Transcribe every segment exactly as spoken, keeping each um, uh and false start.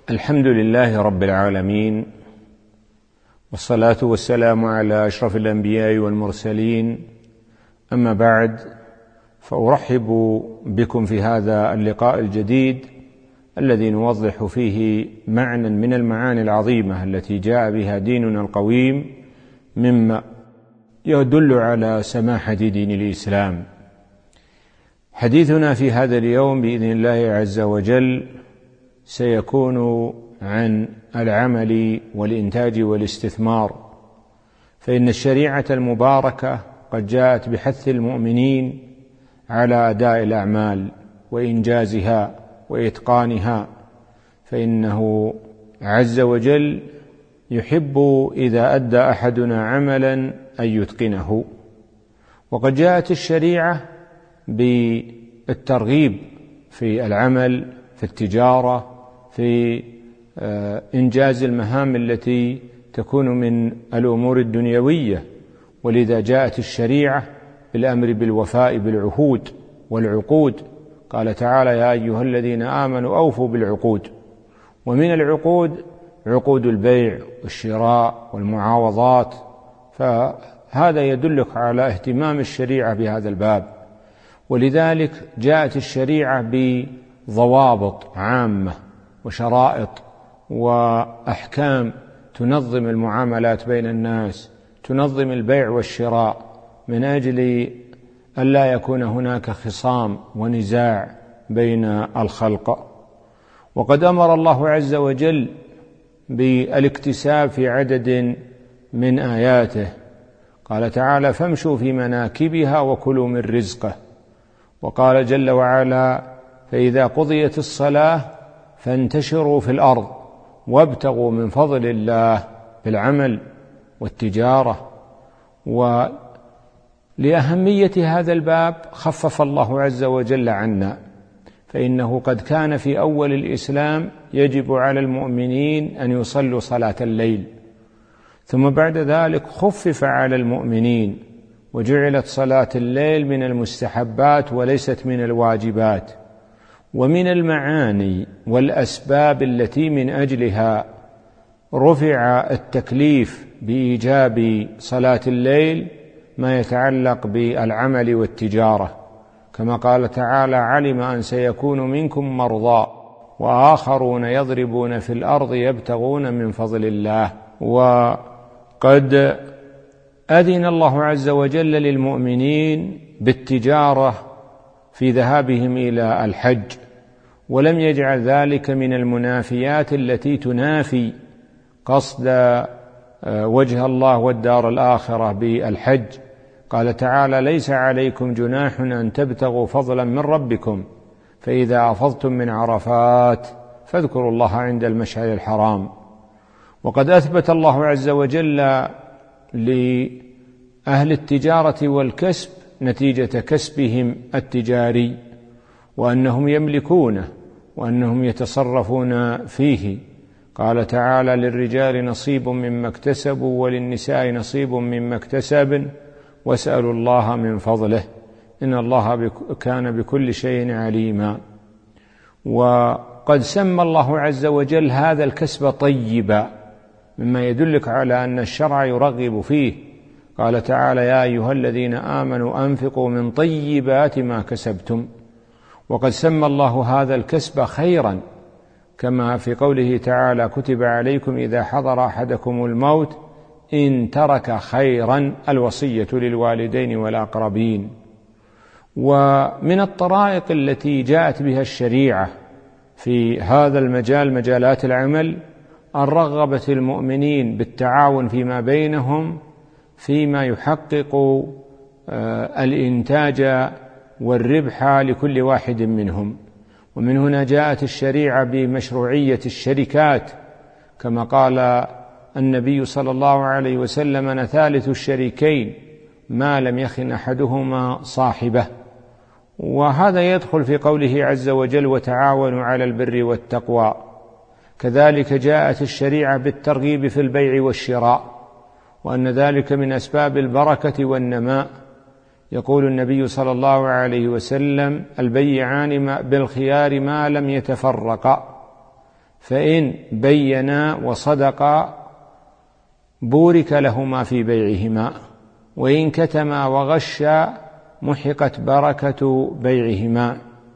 الحمد لله رب العالمين، والصلاة والسلام على أشرف الأنبياء والمرسلين. أما بعد، فأرحب بكم في هذا اللقاء الجديد الذي نوضح فيه معنى من المعاني العظيمة التي جاء بها ديننا القويم، مما يدل على سماحة دين الإسلام. حديثنا في هذا اليوم بإذن الله عز وجل سيكون عن العمل والإنتاج والاستثمار، فإن الشريعة المباركة قد جاءت بحث المؤمنين على أداء الأعمال وإنجازها وإتقانها، فإنه عز وجل يحب إذا أدى أحدنا عملا أن يتقنه. وقد جاءت الشريعة بالترغيب في العمل، في التجارة، في إنجاز المهام التي تكون من الأمور الدنيوية، ولذا جاءت الشريعة بالأمر بالوفاء بالعهود والعقود. قال تعالى: يا أيها الذين آمنوا أوفوا بالعقود. ومن العقود عقود البيع والشراء والمعاوضات، فهذا يدلك على اهتمام الشريعة بهذا الباب. ولذلك جاءت الشريعة بضوابط عامة وشرائط وأحكام تنظم المعاملات بين الناس، تنظم البيع والشراء، من أجل ألا يكون هناك خصام ونزاع بين الخلق. وقد أمر الله عز وجل بالاكتساب في عدد من آياته. قال تعالى: فامشوا في مناكبها وكلوا من رزقه. وقال جل وعلا: فإذا قضيت الصلاة فانتشروا في الأرض وابتغوا من فضل الله بالعمل والتجارة. ولأهمية هذا الباب خفف الله عز وجل عنا، فإنه قد كان في أول الإسلام يجب على المؤمنين أن يصلوا صلاة الليل، ثم بعد ذلك خفف على المؤمنين وجعلت صلاة الليل من المستحبات وليست من الواجبات. ومن المعاني والأسباب التي من أجلها رفع التكليف بإيجاب صلاة الليل ما يتعلق بالعمل والتجارة، كما قال تعالى: علم أن سيكون منكم مرضى وآخرون يضربون في الأرض يبتغون من فضل الله. وقد أذن الله عز وجل للمؤمنين بالتجارة في ذهابهم إلى الحج، ولم يجعل ذلك من المنافيات التي تنافي قصد وجه الله والدار الآخرة بالحج. قال تعالى: ليس عليكم جناح أن تبتغوا فضلا من ربكم فإذا أفضتم من عرفات فاذكروا الله عند المشعر الحرام. وقد أثبت الله عز وجل لأهل التجارة والكسب نتيجة كسبهم التجاري، وأنهم يملكونه وأنهم يتصرفون فيه. قال تعالى: للرجال نصيب مما اكتسبوا وللنساء نصيب مما اكتسبن واسألوا الله من فضله إن الله كان بكل شيء عليما. وقد سمى الله عز وجل هذا الكسب طيبا، مما يدلك على أن الشرع يرغب فيه. قال تعالى: يا أيها الذين آمنوا أنفقوا من طيبات ما كسبتم. وقد سمى الله هذا الكسب خيرا، كما في قوله تعالى: كتب عليكم إذا حضر أحدكم الموت إن ترك خيرا الوصية للوالدين والأقربين. ومن الطرائق التي جاءت بها الشريعة في هذا المجال، مجالات العمل، أن رغبت المؤمنين بالتعاون فيما بينهم فيما يحقق الإنتاج والربح لكل واحد منهم. ومن هنا جاءت الشريعة بمشروعية الشركات، كما قال النبي صلى الله عليه وسلم: أنا ثالث الشريكين ما لم يخن أحدهما صاحبه. وهذا يدخل في قوله عز وجل: وتعاونوا على البر والتقوى. كذلك جاءت الشريعة بالترغيب في البيع والشراء، وأن ذلك من أسباب البركة والنماء. يقول النبي صلى الله عليه وسلم: البيعان بالخيار ما لم يتفرقا، فإن بينا وصدقا بورك لهما في بيعهما، وإن كتما وغشا محقت بركة بيعهما.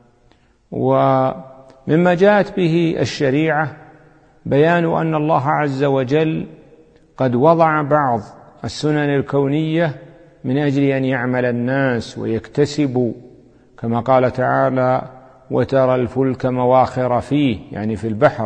ومما جاءت به الشريعة بيان أن الله عز وجل قد وضع بعض السنن الكونية من أجل أن يعمل الناس ويكتسبوا، كما قال تعالى: وترى الفلك مواخر فيه، يعني في البحر،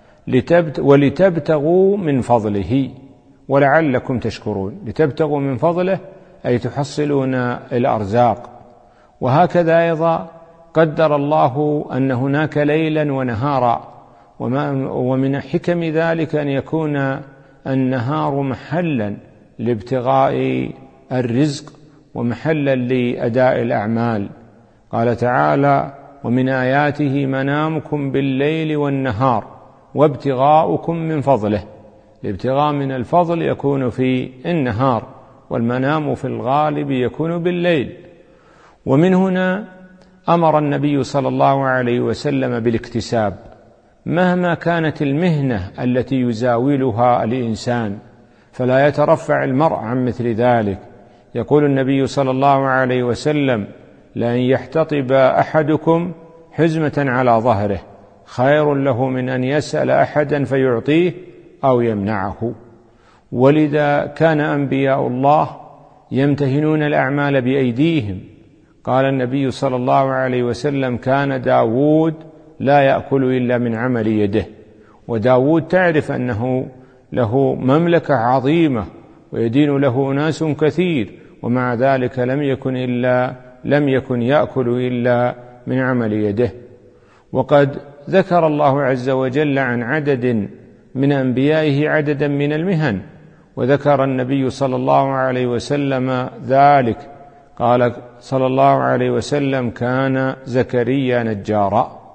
ولتبتغوا من فضله ولعلكم تشكرون. لتبتغوا من فضله أي تحصلون الأرزاق. وهكذا أيضا قدر الله أن هناك ليلا ونهارا، ومن حكم ذلك أن يكون النهار محلا لابتغاء الرزق ومحلا لأداء الأعمال. قال تعالى: ومن آياته منامكم بالليل والنهار وابتغاؤكم من فضله. الابتغاء من الفضل يكون في النهار، والمنام في الغالب يكون بالليل. ومن هنا أمر النبي صلى الله عليه وسلم بالاكتساب مهما كانت المهنة التي يزاولها الإنسان، فلا يترفع المرء عن مثل ذلك. يقول النبي صلى الله عليه وسلم: لأن يحتطب أحدكم حزمة على ظهره خير له من أن يسأل أحدا فيعطيه أو يمنعه. ولذا كان أنبياء الله يمتهنون الأعمال بأيديهم. قال النبي صلى الله عليه وسلم: كان داود لا يأكل إلا من عمل يده. وداود تعرف أنه له مملكة عظيمة ويدين له ناس كثير، ومع ذلك لم يكن إلا لم يكن يأكل إلا من عمل يده. وقد ذكر الله عز وجل عن عدد من أنبيائه عددا من المهن، وذكر النبي صلى الله عليه وسلم ذلك. قال صلى الله عليه وسلم: كان زكريا نجارا.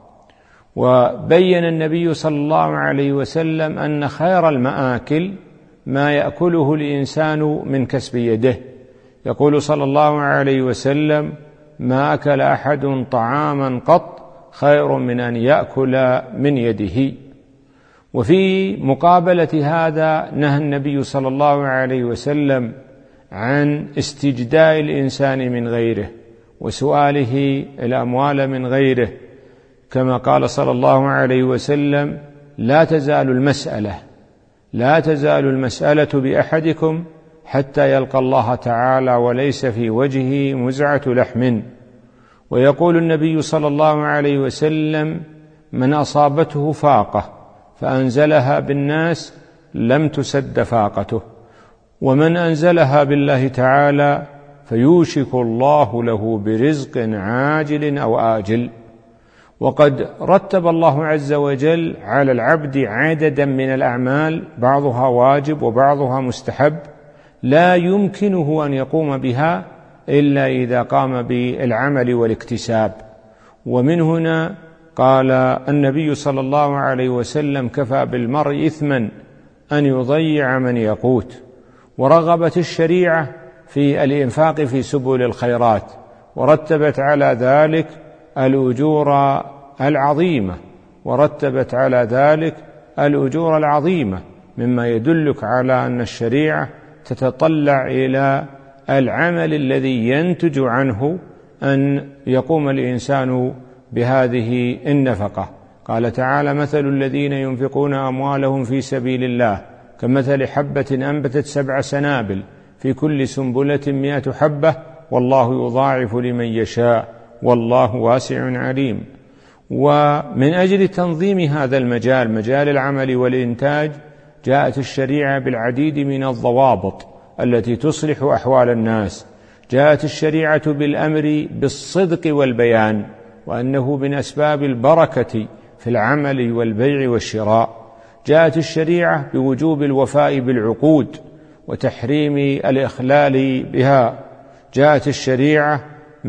وبين النبي صلى الله عليه وسلم أن خير المآكل ما يأكله الإنسان من كسب يده. يقول صلى الله عليه وسلم: ما أكل أحد طعاما قط خير من أن يأكل من يده. وفي مقابلة هذا نهى النبي صلى الله عليه وسلم عن استجداء الإنسان من غيره وسؤاله الأموال من غيره، كما قال صلى الله عليه وسلم: لا تزال المسألة لا تزال المسألة بأحدكم حتى يلقى الله تعالى وليس في وجهه مزعة لحم. ويقول النبي صلى الله عليه وسلم: من أصابته فاقة فأنزلها بالناس لم تسد فاقته، ومن أنزلها بالله تعالى فيوشك الله له برزق عاجل أو آجل. وقد رتب الله عز وجل على العبد عددا من الأعمال، بعضها واجب وبعضها مستحب، لا يمكنه أن يقوم بها إلا إذا قام بالعمل والاكتساب. ومن هنا قال النبي صلى الله عليه وسلم: كفى بالمرء إثما أن يضيع من يقوت. ورغبت الشريعة في الإنفاق في سبل الخيرات، ورتبت على ذلك الأجور العظيمة ورتبت على ذلك الأجور العظيمة مما يدلك على أن الشريعة تتطلع إلى العمل الذي ينتج عنه أن يقوم الإنسان بهذه النفقة. قال تعالى: مثل الذين ينفقون أموالهم في سبيل الله كمثل حبة أنبتت سبع سنابل في كل سنبلة مئة حبة والله يضاعف لمن يشاء والله واسع عليم. ومن أجل تنظيم هذا المجال، مجال العمل والإنتاج، جاءت الشريعة بالعديد من الضوابط التي تصلح أحوال الناس. جاءت الشريعة بالأمر بالصدق والبيان، وأنه من أسباب البركة في العمل والبيع والشراء. جاءت الشريعة بوجوب الوفاء بالعقود وتحريم الإخلال بها. جاءت الشريعة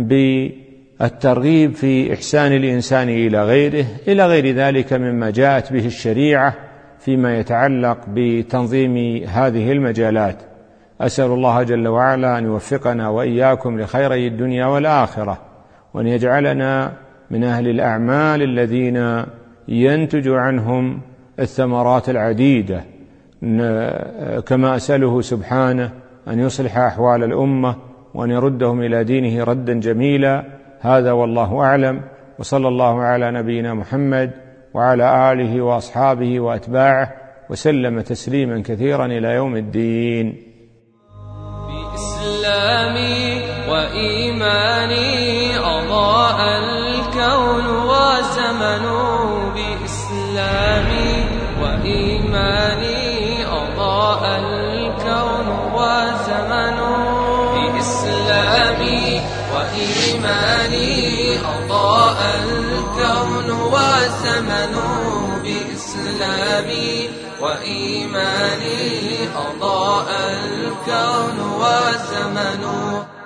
بالترغيب في إحسان الإنسان إلى غيره، إلى غير ذلك مما جاءت به الشريعة فيما يتعلق بتنظيم هذه المجالات. أسأل الله جل وعلا أن يوفقنا وإياكم لخيري الدنيا والآخرة، وأن يجعلنا من أهل الأعمال الذين ينتج عنهم الثمرات العديدة، كما أسأله سبحانه أن يصلح أحوال الأمة وأن يردهم إلى دينه ردا جميلا. هذا والله أعلم، وصلى الله على نبينا محمد وعلى آله وأصحابه وأتباعه وسلم تسليما كثيرا إلى يوم الدين. بإسلامي وإيماني أضاء الكون وزمن، بإسلامي وإيماني أضاء الكون وزمن، بإسلامي وإيماني أضاء الكون وزمن، بإسلامي وإيماني أضاء الكون وزمن.